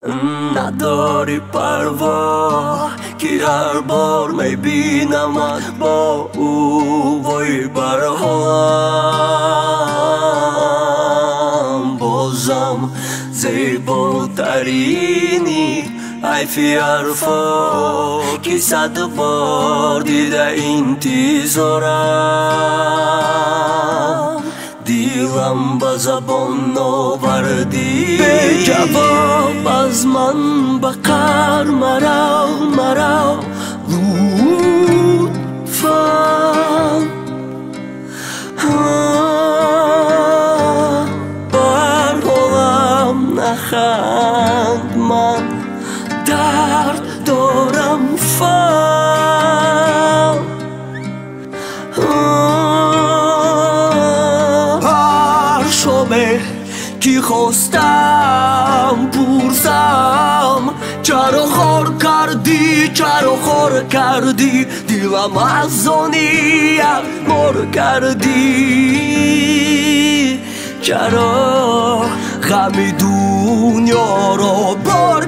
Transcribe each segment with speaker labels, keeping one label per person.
Speaker 1: نداری پروا که هر بار میبینمت با او وای برهم بازم زیباترینی حیفی حرفا که 100 بار دیده انتظارم دیلم به زبان آوردی به جواب از من بقر مرا لطفا بر حالم نخند من درد دارم فهم هر شبه که خواستم پرسم چرا خور کردی دیلم از زنیت مر کردی چرا غم دنیا را بار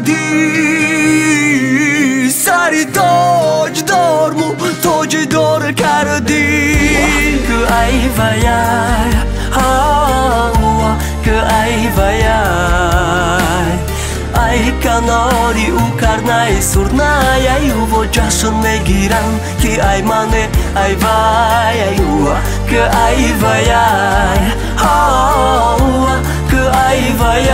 Speaker 1: کردی سری تاج دار کردی که ای وای که ای وای ای کناری او کرنای سرنای ای او جشن میگیرم که ای منه ای وای که ای وای که ای وای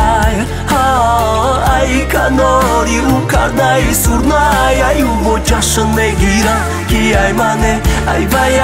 Speaker 1: ای کناری او کرنای سرنای ای او جشن میگیرم که ای منه ای وای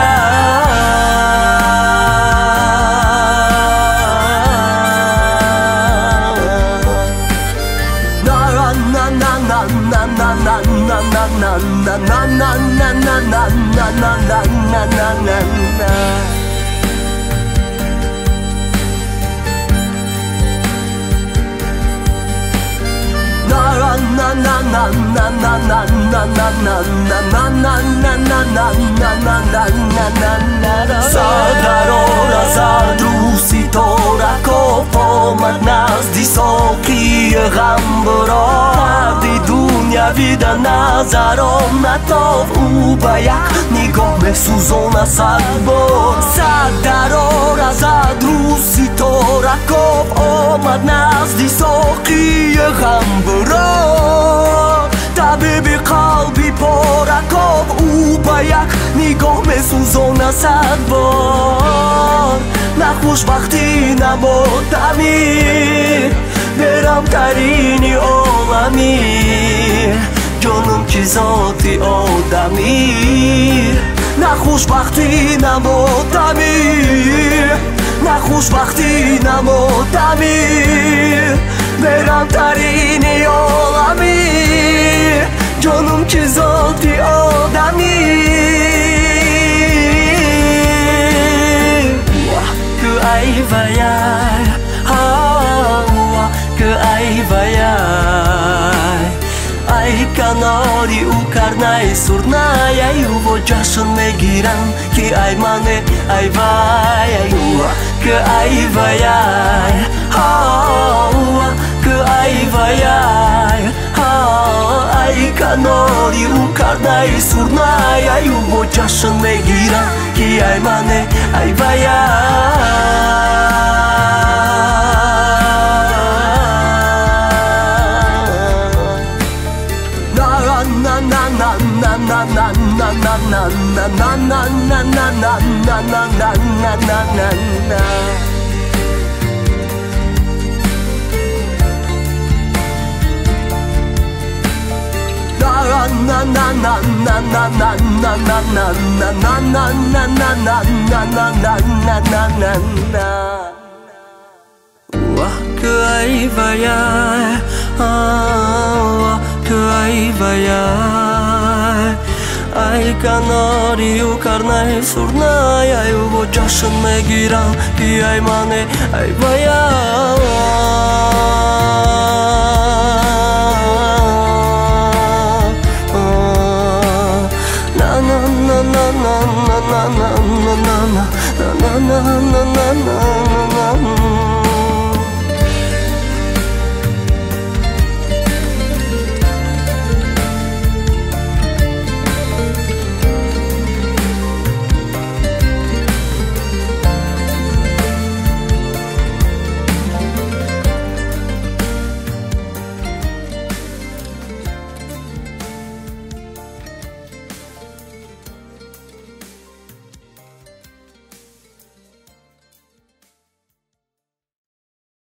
Speaker 1: سردار از روسی تو را کف آمد نزدی ساقی غم برا دردی دنیاوی در نظرم نتاف او با یک نگاه بسوزان 100 بار سردار از روسی تو را کف آمد نزدی ساقی غم برا طبیب قلبی پارکاب او با یک نگاه میسوزانه 100 بار نخوشبختی نمودمی برم ترینی عالمی جانم که ذاتی آدمی نخوشبختی نمودمی برم ترینی عالمی جانم که ذاتی آدمی که ای وای که ای وای ای کناری او کرنای سرنای ای او جشن میگیرم که ای منه ای وای که ای وای که ای وای ای کناری او کرنای سرنای ای او جشن میگیرم که ای منه ای وای que ای وای که ای وای ای کناری او کرنای سرنای ای او جشن میگیرم که ای منه ای وای